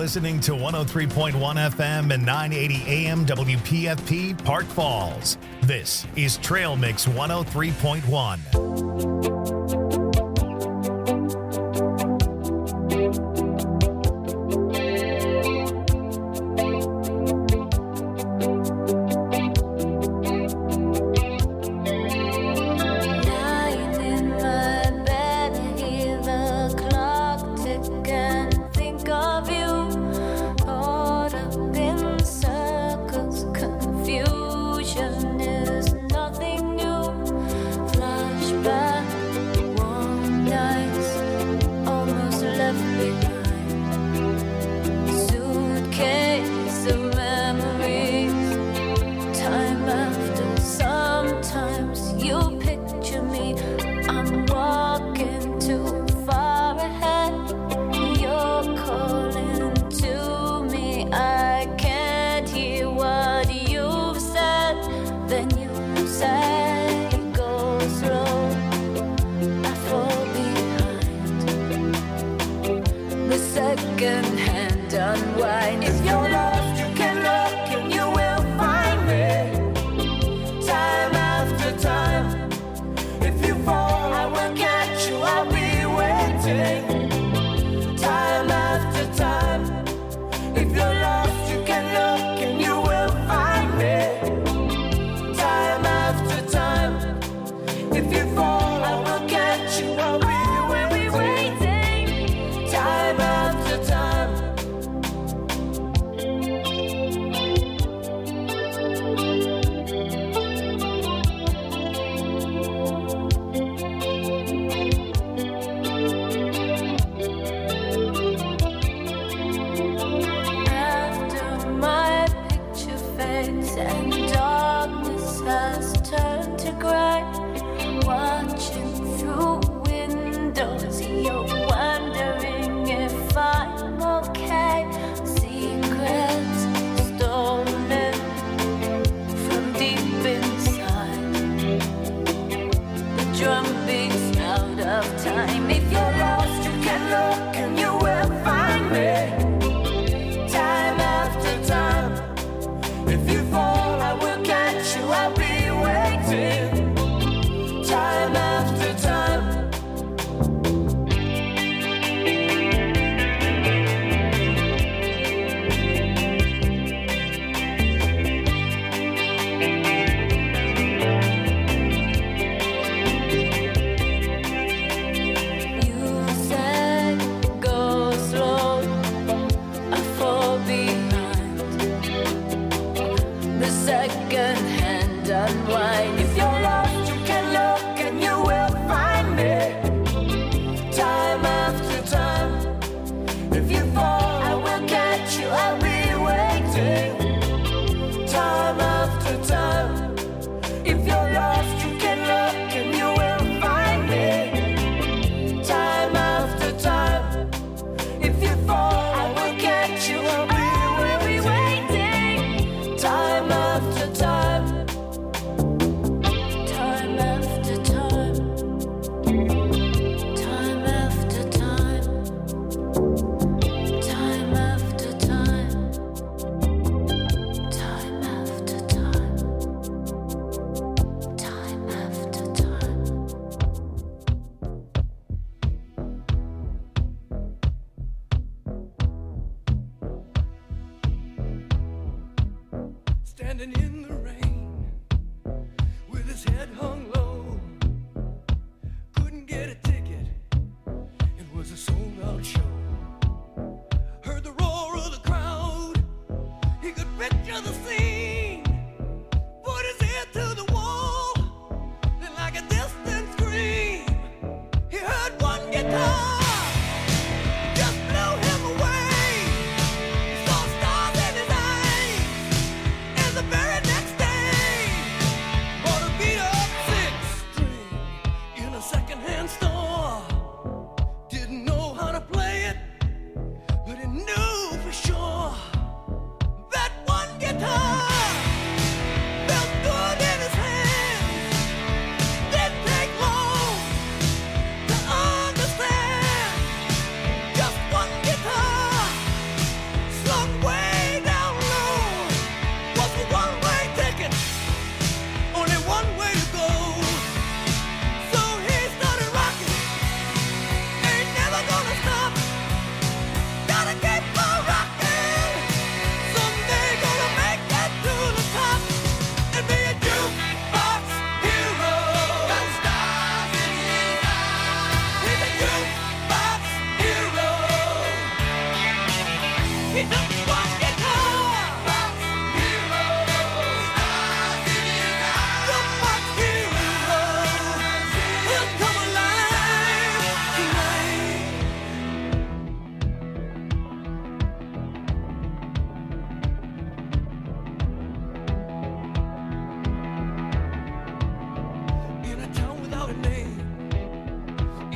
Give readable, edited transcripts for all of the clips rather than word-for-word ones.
listening to 103.1 FM and 980 AM WPFP Park Falls. This is Trail Mix 103.1.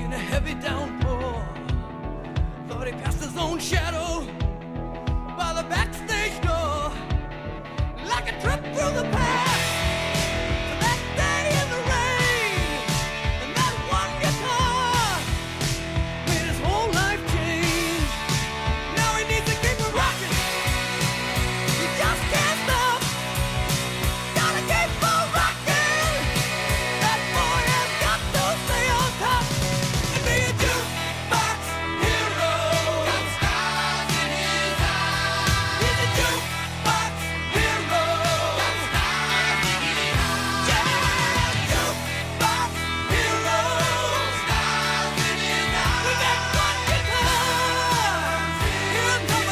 in a heavy downpour. Thought he passed his own shadow by the backstage door, like a trip through the past. That day in the rain, and that one guitar made his whole life change. Now he needs to keep it rocking. He just can't stop. Gotta keep on rocking. That boy has got to stay on top and be a jukebox hero. Got stars in his eyes. He's a jukebox hero. Got stars in his eyes. Yeah, jukebox hero. Stars in his eyes. With that one guitar, he'll come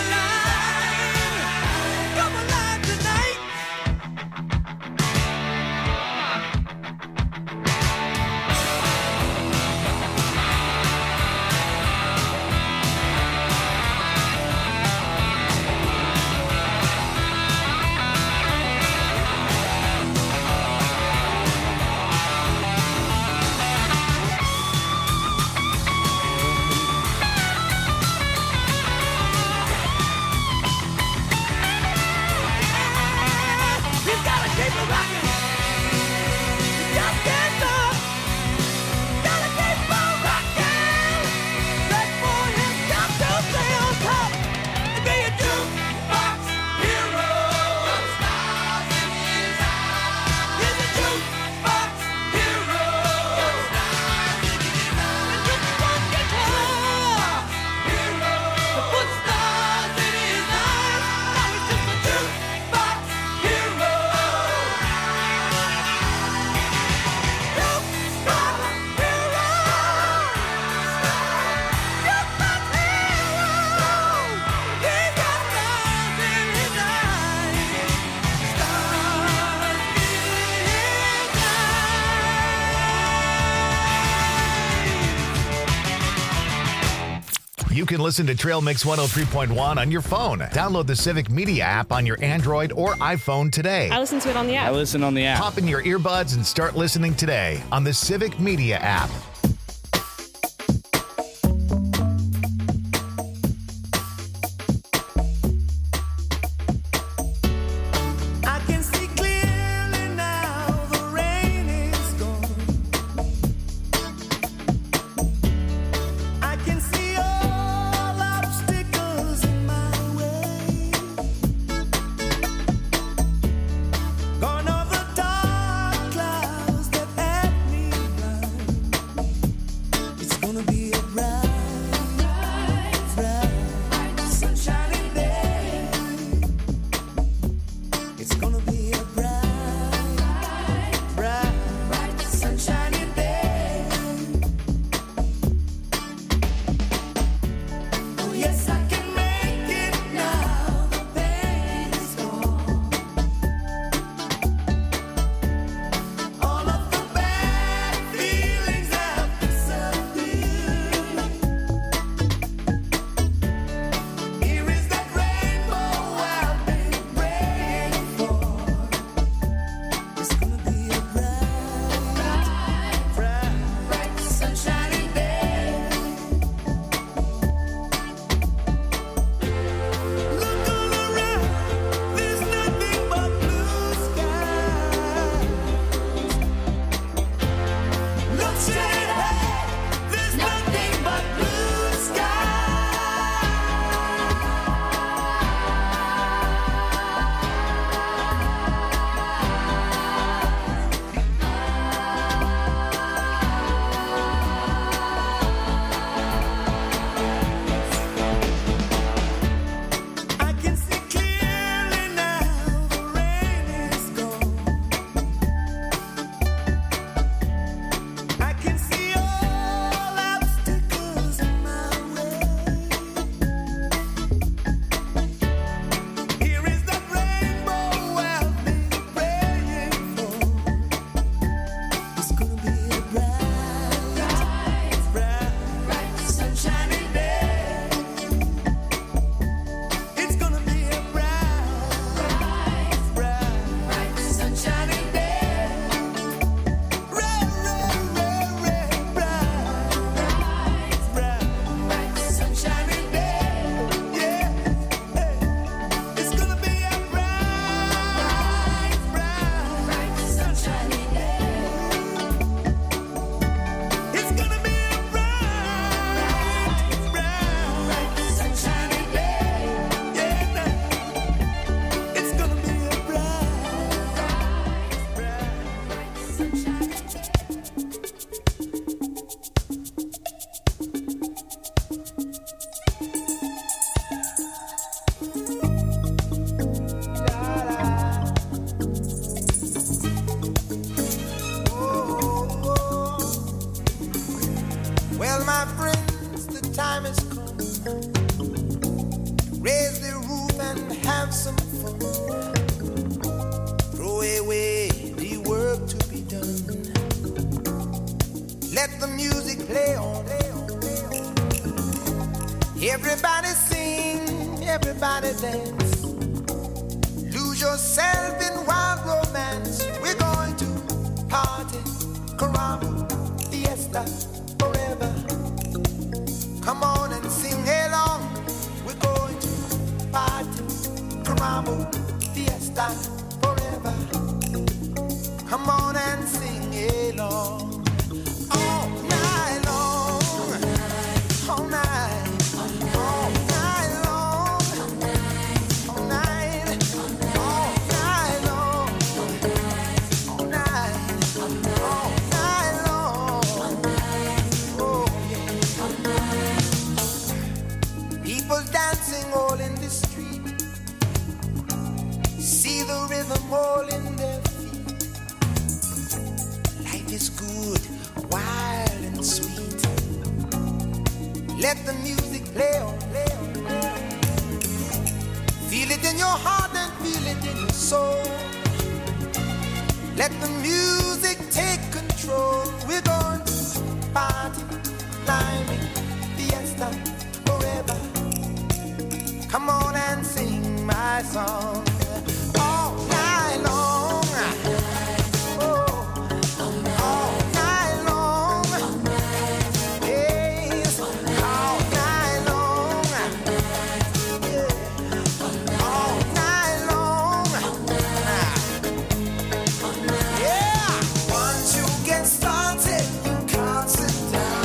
alive tonight. He's gotta keep it rocking. He just can't stop. Gotta keep on rocking. That boy has got to stay on top and be a jukebox hero. Got stars in his eyes. He's a jukebox hero. Got stars in his eyes. And just one guitar hero to put stars in his eyes. Now he's just a jukebox hero. You can listen to Trail Mix 103.1 on your phone. Download the Civic Media app on your Android or iPhone today. I listen to it on the app. I listen on the app. Pop in your earbuds and start listening today on the Civic Media app. I can see clearly now, the rain is gone. I can see all obstacles in my way. Gone are the dark clouds that had me blind. It's gonna be a bright, bright, sunshiny day. It's gonna be a bright, bright, sunshiny day. Oh yes, I can make it now. The pain is gone. All of the bad feelings have disappeared. Well, my friends, the time has come. Raise the roof and have some fun. Throw away the work to be done. Let the music play on. Everybody sing, everybody dance. Lose yourself in wild romance. We're going to party, caramba, fiesta, forever. Come on and sing along. We're going to party, caramba, fiesta, forever. Come on and sing along. All night long, all night. Dancing all in the street, see the rhythm all in their feet. Life is good, wild and sweet. Let the music play on, play on, play on. Feel it in your heart and feel it in your soul. Let the music take control. We're going to party, climbing, fiesta, forever. Come on and sing my song all night long. Oh, all night long. Yes, all night long. Yeah, all night long. Yeah, once you get started, you can't sit down.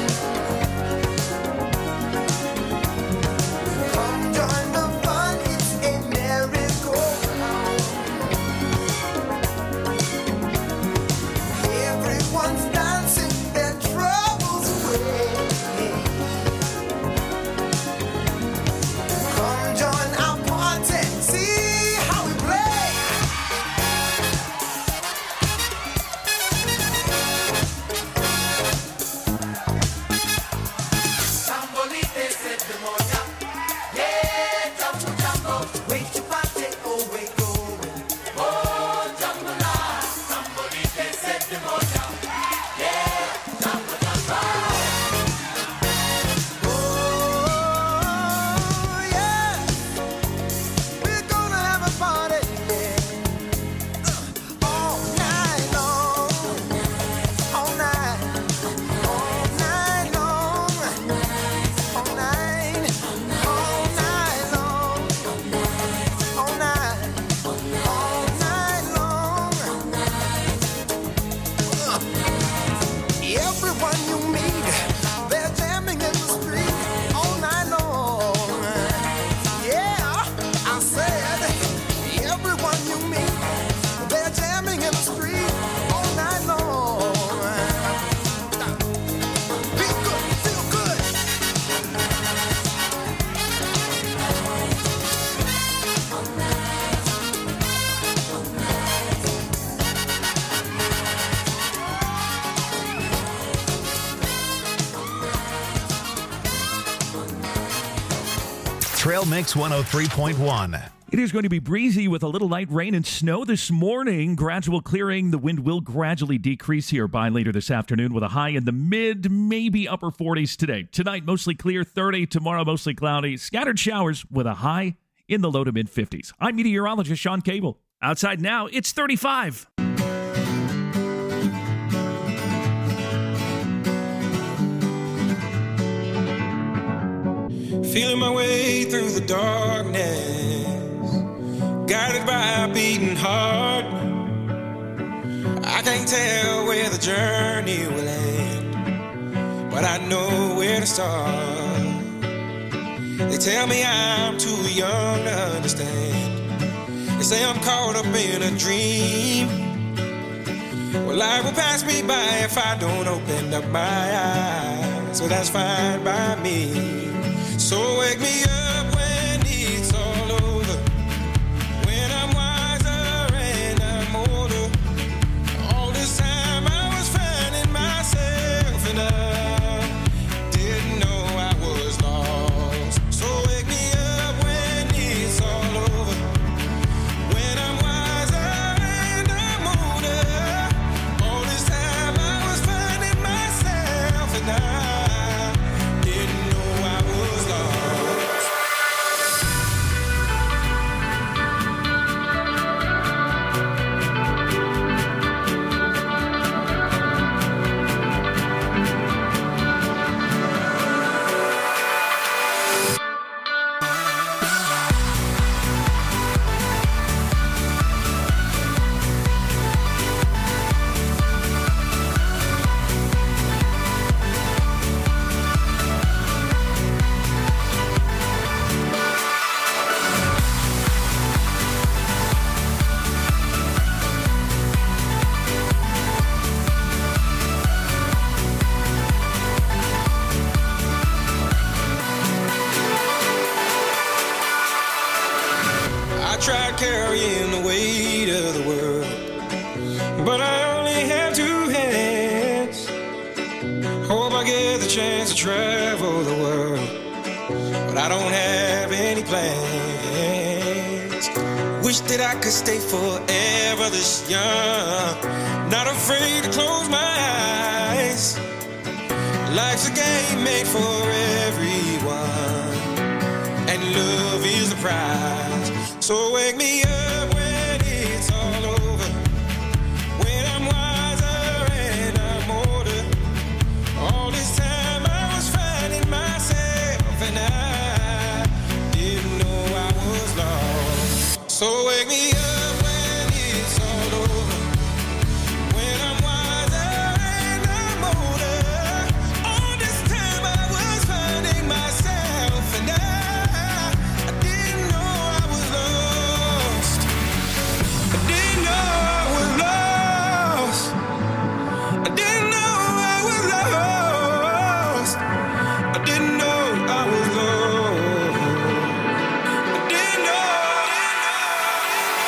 Trail Mix 103.1. It is going to be breezy with a little light rain and snow this morning. Gradual clearing. The wind will gradually decrease here by later this afternoon with a high in the mid, maybe upper 40s today. Tonight, mostly clear, 30. Tomorrow, mostly cloudy. Scattered showers with a high in the low to mid 50s. I'm meteorologist Sean Cable. Outside now, it's 35. Feeling my way through the darkness, guided by a beating heart. I can't tell where the journey will end, but I know where to start. They tell me I'm too young to understand. They say I'm caught up in a dream. Well, life will pass me by if I don't open up my eyes, so that's fine by me. So wake me up when it's all over, when I'm wiser and I'm older. All this time I was finding myself in a carrying the weight of the world. But I only have 2 hands. Hope I get the chance to travel the world, but I don't have any plans. Wish that I could stay forever this young, not afraid to close my eyes. Life's a game made for everyone, and love is the prize. So wake me up when it's all over, when I'm wiser and I'm older. All this time I was finding myself, and I didn't know I was lost. So wake me up when it's all over, when I'm wiser and I'm older. All this time I was finding myself, and I didn't know I was lost. I didn't know I was lost. I didn't know I was lost. I didn't know I was lost. I didn't know.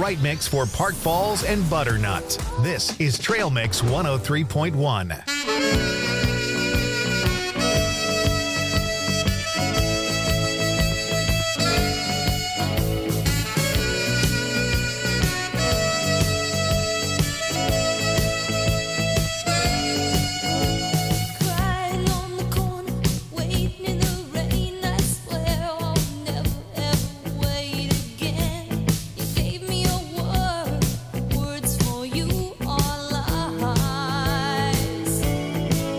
right mix for Park Falls and Butternut. This is Trail Mix 103.1. Words for you are lies.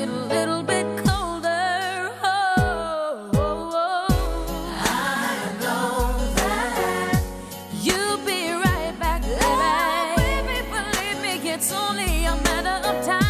get a little bit colder. Oh, oh, oh. I know that you'll be right back, baby. Believe me, it's only a matter of time.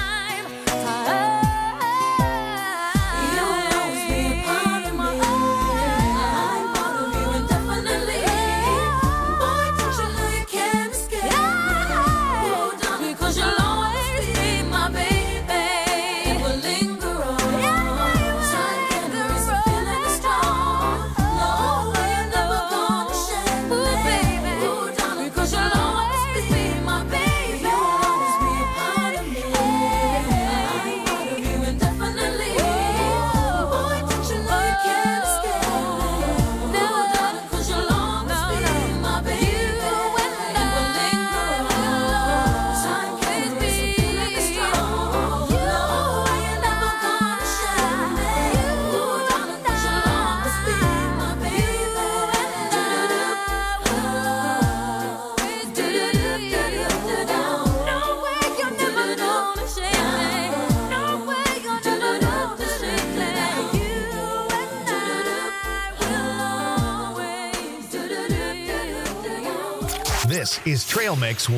This is Trail Mix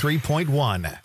103.1.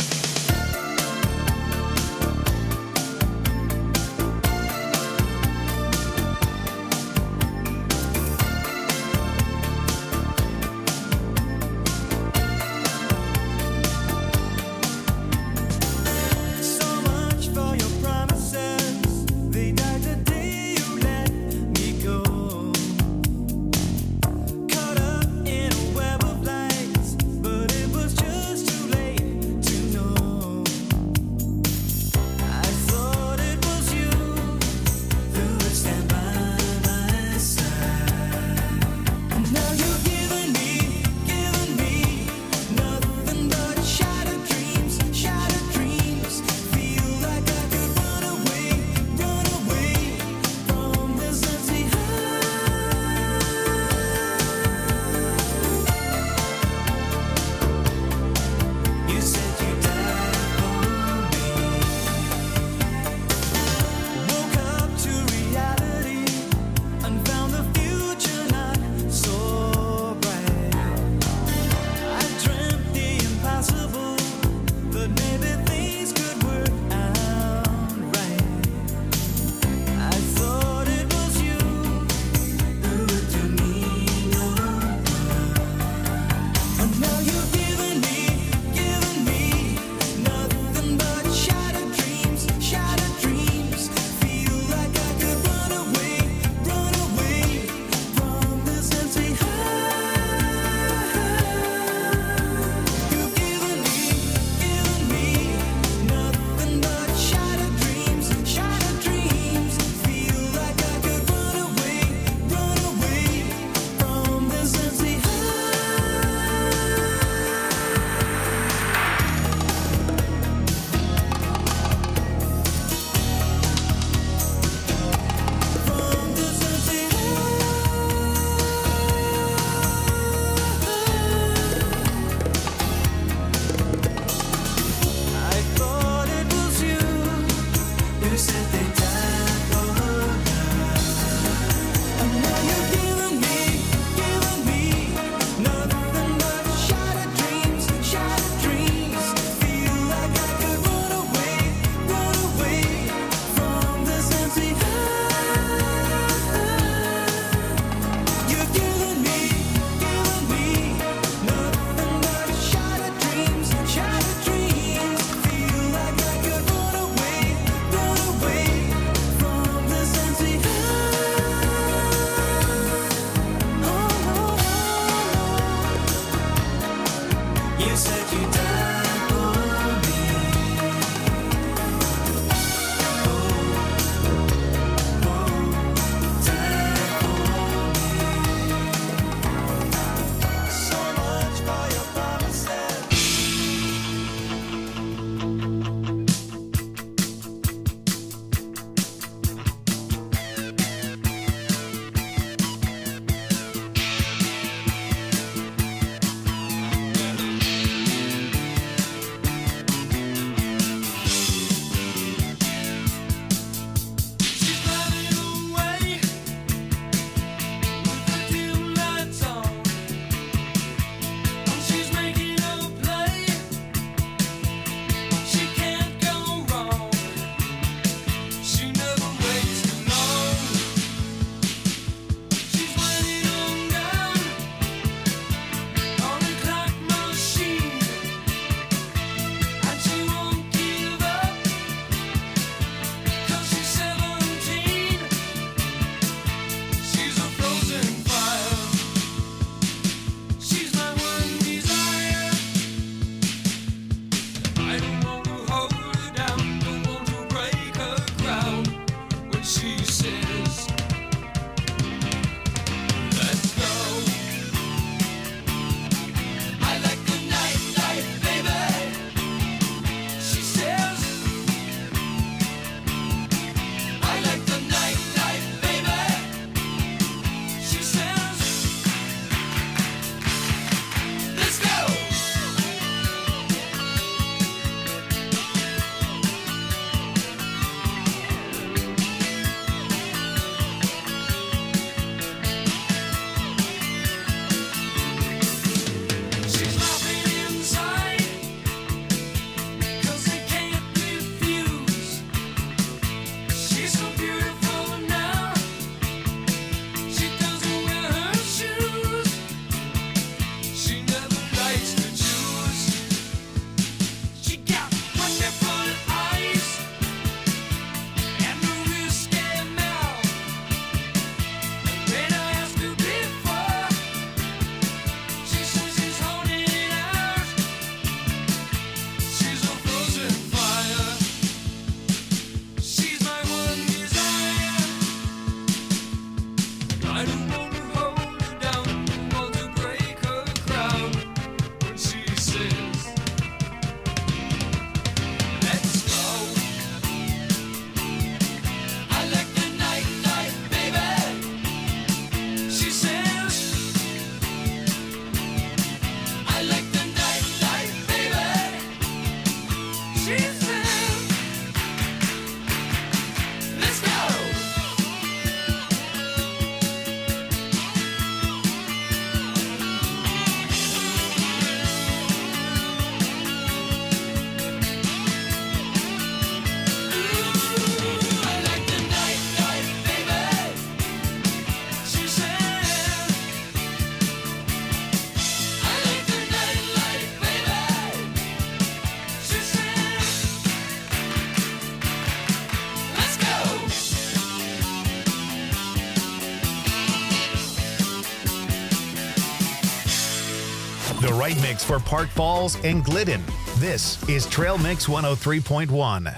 Away right mix for Park Falls and Glidden. This is Trail Mix 103.1.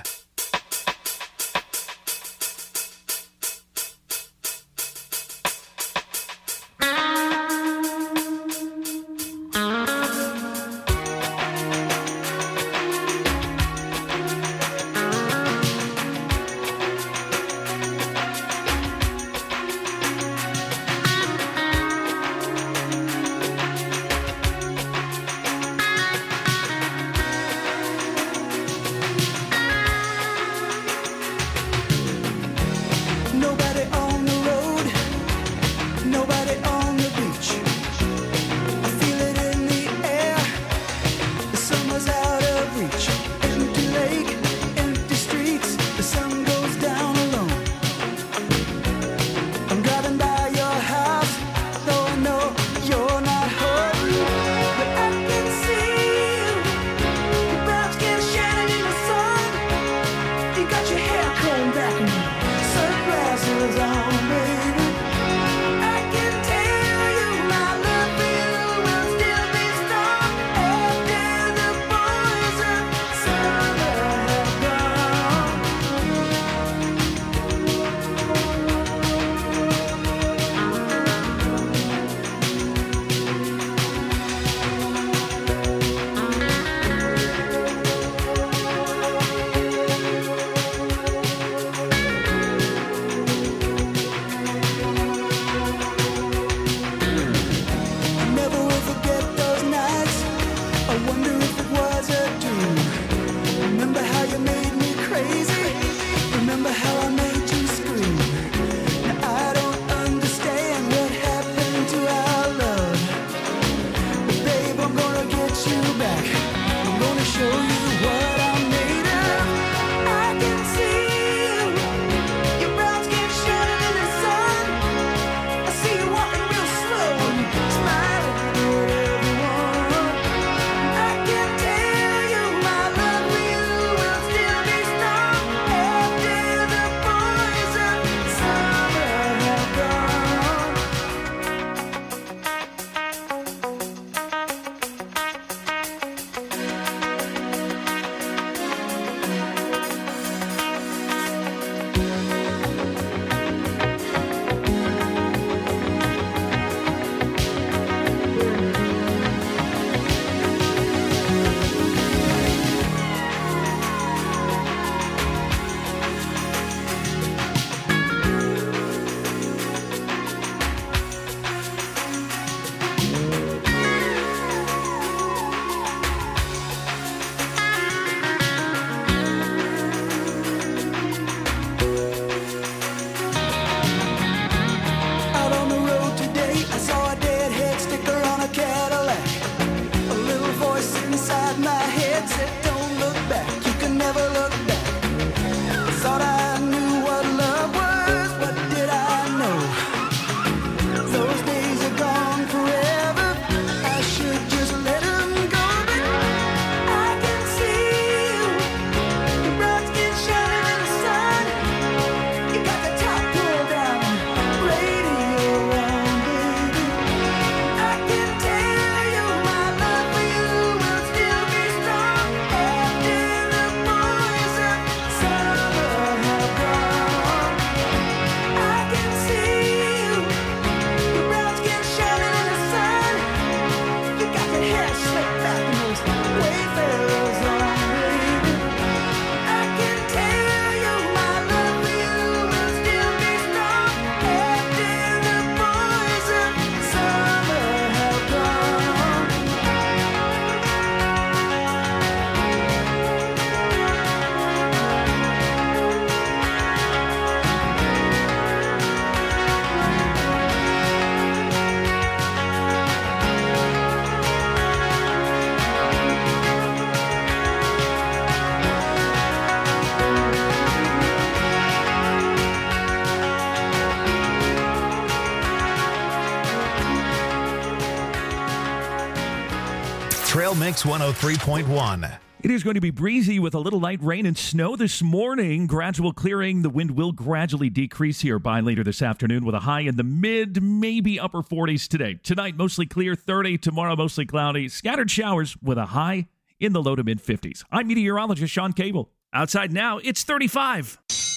Nobody on the road, nobody on the beach. I feel it in the air, the summer's out of reach. Empty lake, empty streets, the sun goes down alone. I'm driving by your house, though I know you're not home. But I can see you, your brown skin shining in the sun. You got your hair combed back now. Sunglasses on, baby. I can tell you my love for you will still be strong after the boys of summer have gone. I never will forget those nights. I wonder if it was a dream. Remember how you made me crazy? Remember how I made you scream? Now I don't understand what happened to our love. But babe, I'm gonna get you back. I'm gonna show you what I'm made of. I can see you, your brown skin shining in the sun. I see you walking real slow and smiling at everyone. I can tell you my love for you will still be strong after the boys of summer have gone. Out on the road today, I saw a deadhead sticker on a Cadillac. A little voice inside my head said, don't look back, you can never look back. I thought I knew what love was, what did I know? Those days are gone forever, I should just let them go. But I can see you, your brown skin shining in the sun. You got the top pulled down, radio on, baby. I can tell you my love for you will still be strong after the boys of summer have gone. I can see you, your brown skin shining in the sun. You got your hair slicked back and those wayfarers on, baby. I can tell you my love for you will still be strong after the boys of summer have gone. Trail Mix 103.1. It is going to be breezy with a little light rain and snow this morning. Gradual clearing. The wind will gradually decrease here by later this afternoon with a high in the mid, maybe upper 40s today. Tonight, mostly clear, 30. Tomorrow, mostly cloudy. Scattered showers with a high in the low to mid 50s. I'm meteorologist Sean Cable. Outside now, it's 35.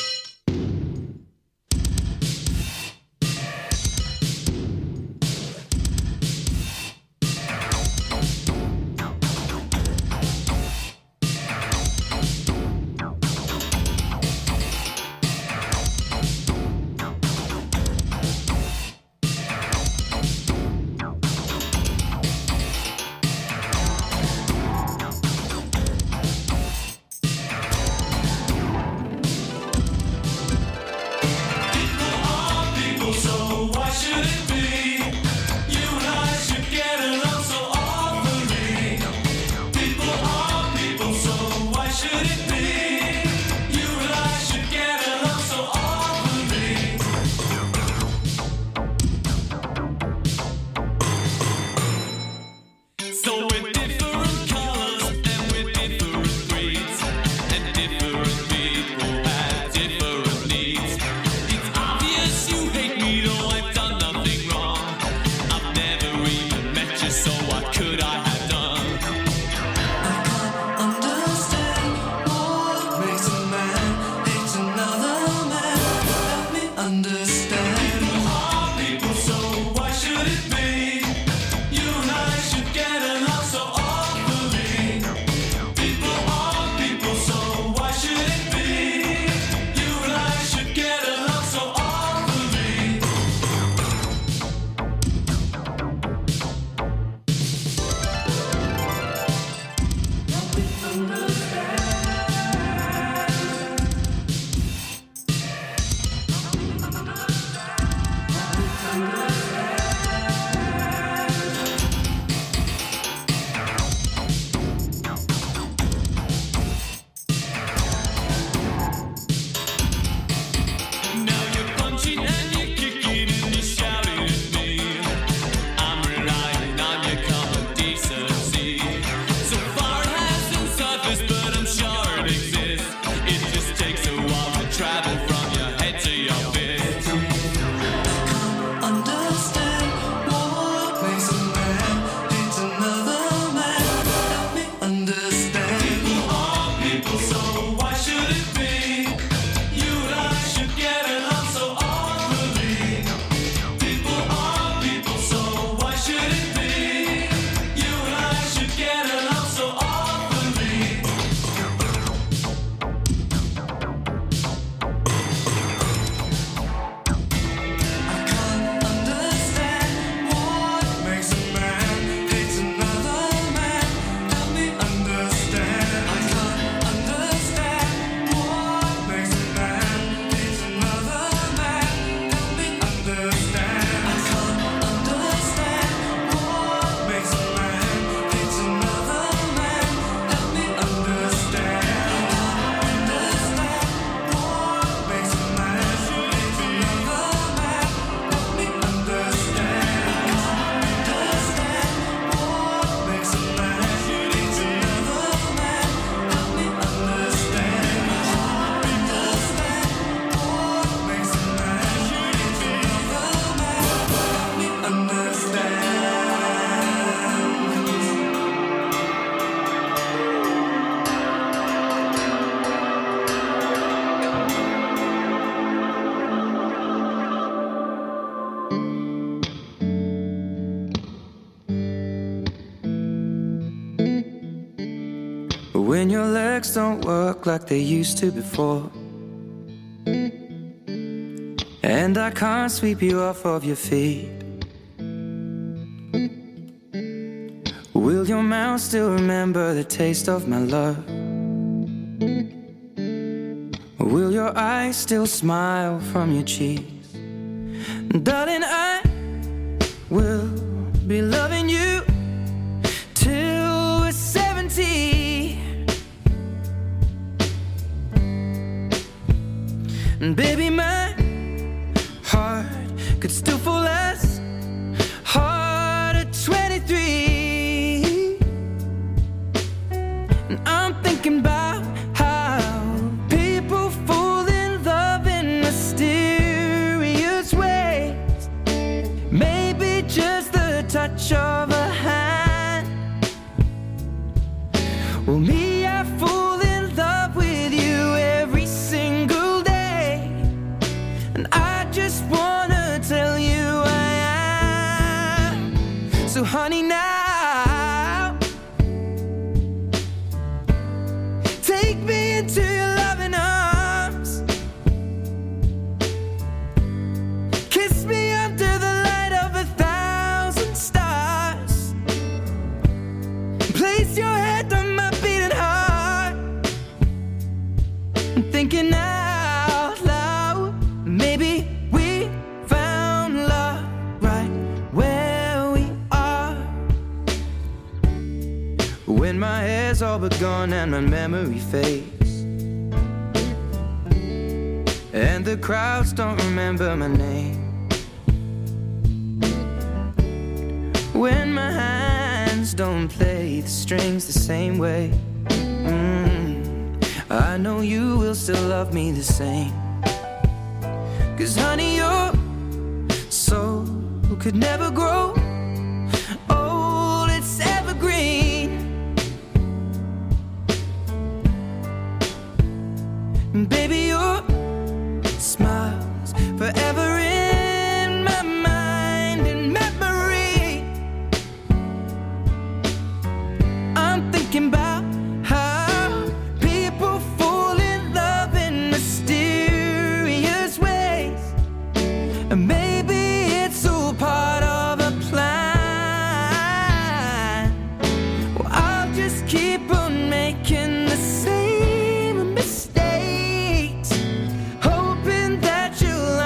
When your legs don't work like they used to before, and I can't sweep you off of your feet, will your mouth still remember the taste of my love? Will your eyes still smile from your cheeks? Darling, I will be loving you till we're 70. And baby, my heart could still fall as hard at 23. And I'm much of a hand. Well, me, I fall in love with you every single day, and I just wanna tell you I am. So honey, now take me into your loving arms. Kiss me under the light of 1,000 stars. Place your head on my beating heart. I'm thinking out loud, maybe we found love right where we are. When my hair's all but gone and my memory fades, and the crowds don't remember my name. When my hands don't play the strings the same way, I know you will still love me the same. 'Cause honey, your soul could never grow old, it's evergreen. And baby, your smile's forever in my mind and memory. I'm thinking about how people fall in love in mysterious ways, and maybe it's all part of a plan. Well, I'll just keep on making the same mistakes, hoping that you'll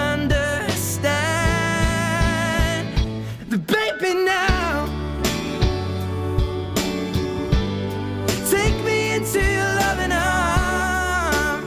understand. But baby, now take me into your loving arms.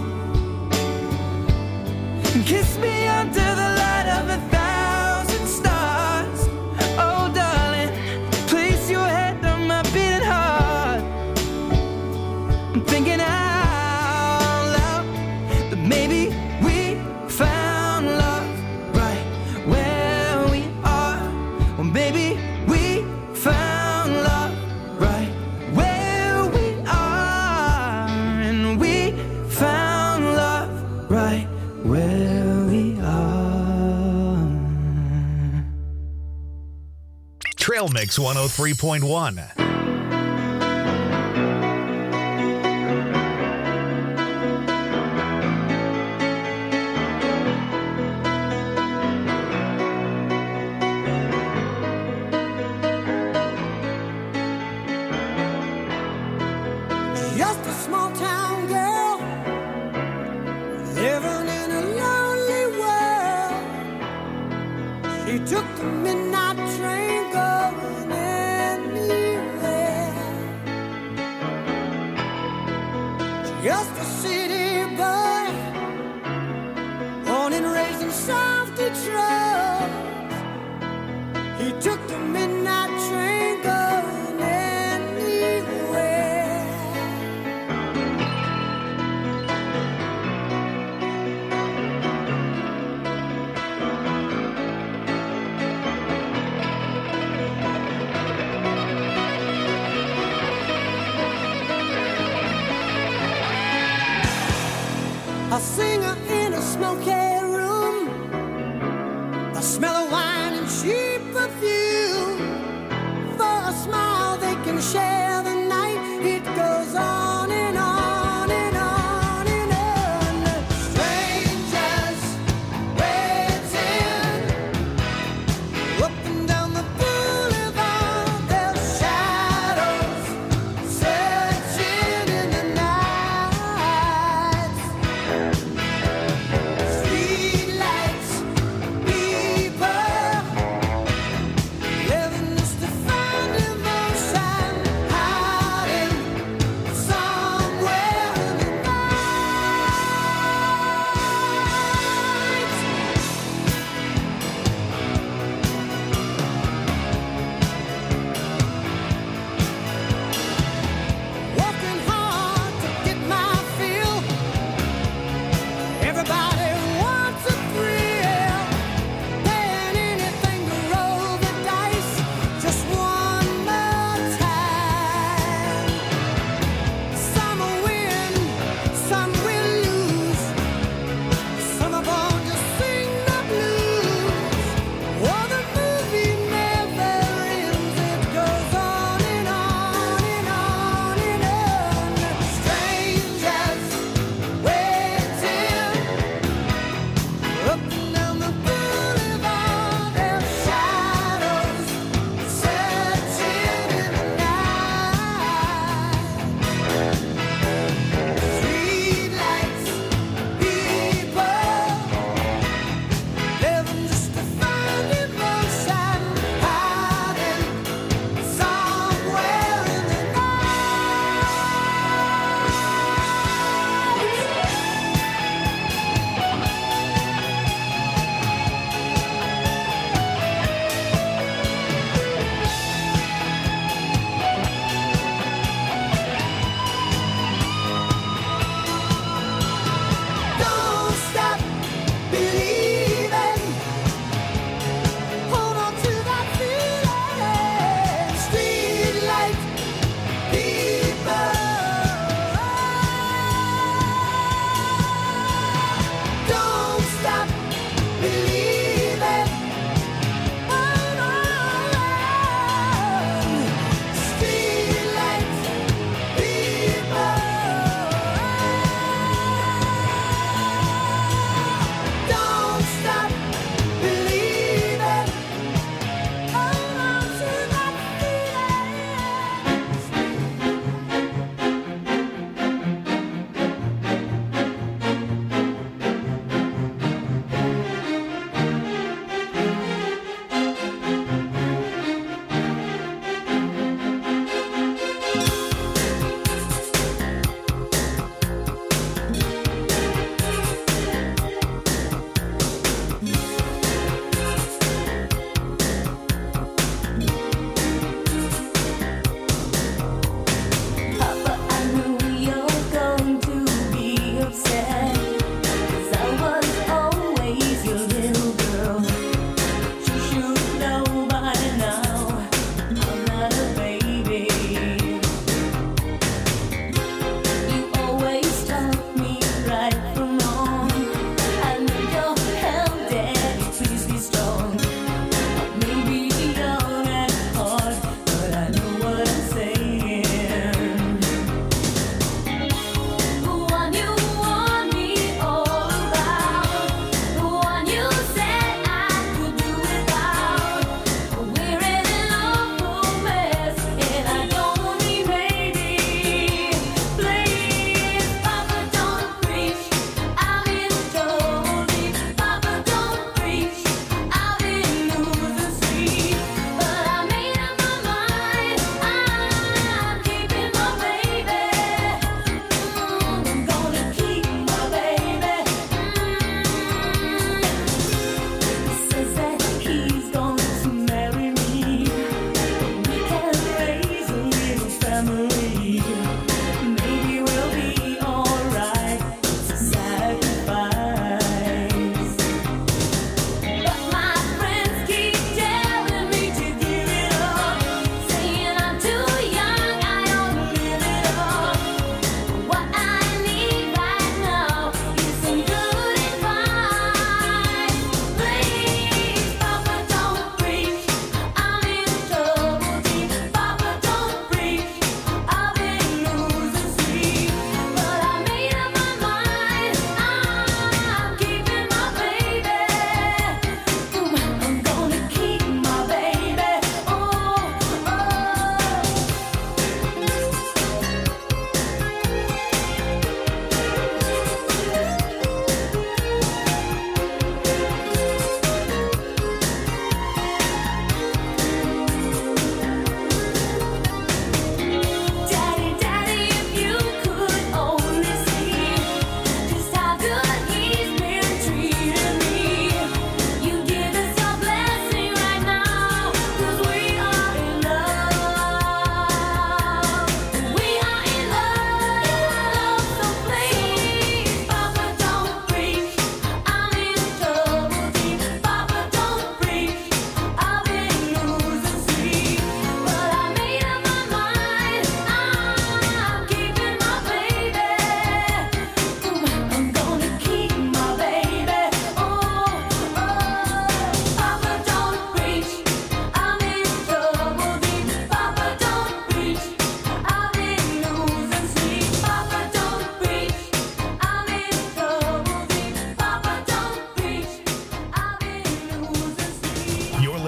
Kiss me under the light of 1,000 stars. Oh, darling, place your head on my beating heart. I'm thinking out loud that maybe we found love right where we are. Or maybe we found love right where we are. And we found love right where we are. Trail Mix 103.1. Just a small town girl living in a lonely world. She took the midnight train going anywhere. Just a city boy, born and raised in South Detroit. He took the midnight train going anywhere. A singer in a smoky room, the smell of wine and cheap perfume. For a smile they can share the night. It goes on and on and on and on. Strangers waiting up and down the boulevard. Their shadows searching in the night. Streetlights, people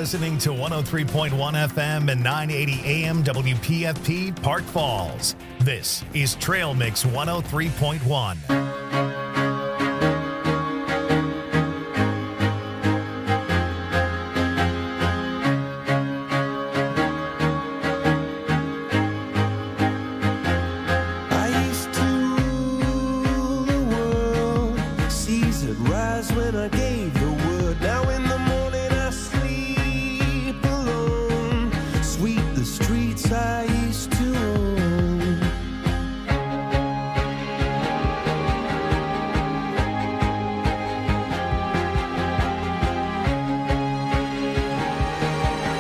listening to 103.1 FM and 980 AM WPFP Park Falls. This is Trail Mix 103.1.